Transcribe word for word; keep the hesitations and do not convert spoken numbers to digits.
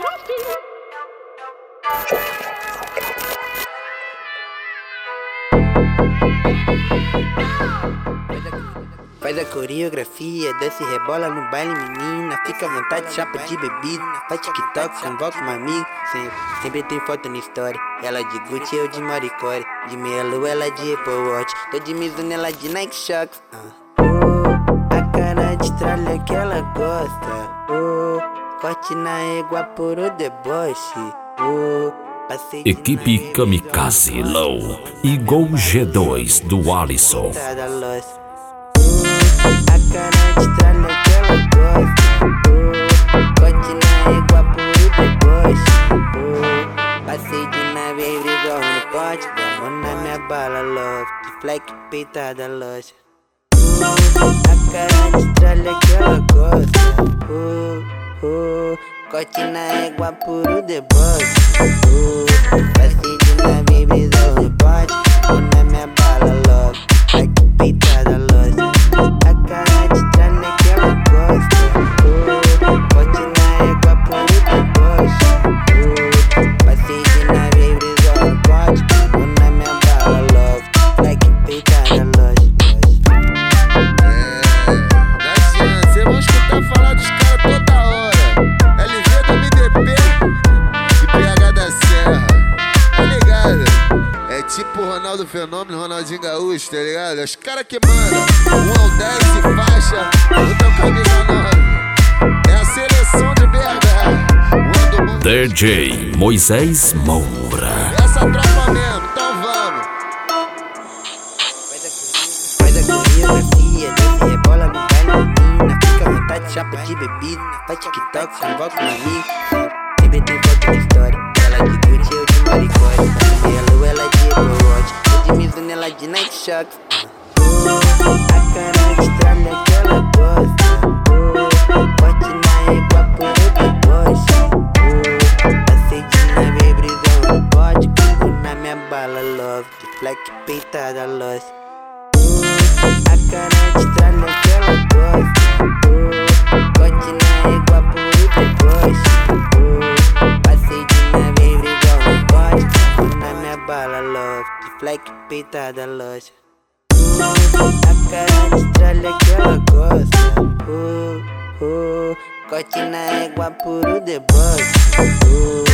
Faz a coreografia, desce e rebola no baile, menina. Fica à vontade, chapa de bebida. Faz TikTok, convoca uma amiga. Sempre, sempre tem foto na história. Ela de Gucci, eu de Maricore. De meia lua, ela de Apple Watch. Tô de Mizuno, ela de Nike Shox. uh. Oh, a cara de tralha que ela gosta. Oh, corte na égua por o deboche. Oh, Equipe Kamikaze Low e Gol G dois do Alisson. A cara de tralha que ela gosta. Oh, corte na égua por o deboche. Oh, passei de nave igual no pote. Dá mão na minha bala, love. De fleck peitada, loja. Oh, a cara de tralha que ela gosta. Oh, oh, corte na égua por o deboche. Oh, passei de nave igual no pote. Dá na minha bala, love. Fleck peitada, loja. A cara de tralha que ela gosta. Oh, corte na égua por o deboche. Oh, passei de nave igual no pote. Dá na minha bala, love. Fleck peitada, loja. Tipo Ronaldo Fenômeno, Ronaldinho Gaúcho, tá ligado? Os caras que mandam um ao dez e faixa, outro camisa nove. É a seleção de B H. D J Moisés Moura. Essa tropa mesmo, então vamos. Faz a coreografia, desce e rebola no baile, menina. Fica à vontade, chapa de bebida. Faz TikTok, convoca um amigo. Sempre tem foto na história. Ela de Gucci, eu de Maricore. De lua, ela de Apple Watch. Eu de Mizuno, ela de Nike Shox. Oh, a cara de tralha que ela gosta. Oh, corte na égua por o deboche. Oh, passei de nave brisão no pote. Comigo na minha bala, love. De fleck peitada, loja. Oh, a cara de tralha que ela gosta. Oh, corte na égua por o deboche. Oh, passei de nave brisão no pote. Comigo na minha bala, love. De fleck peitada, loja. Oh, a cara de tralha que ela gosta. Oh, oh, corte na égua por o deboche. Oh,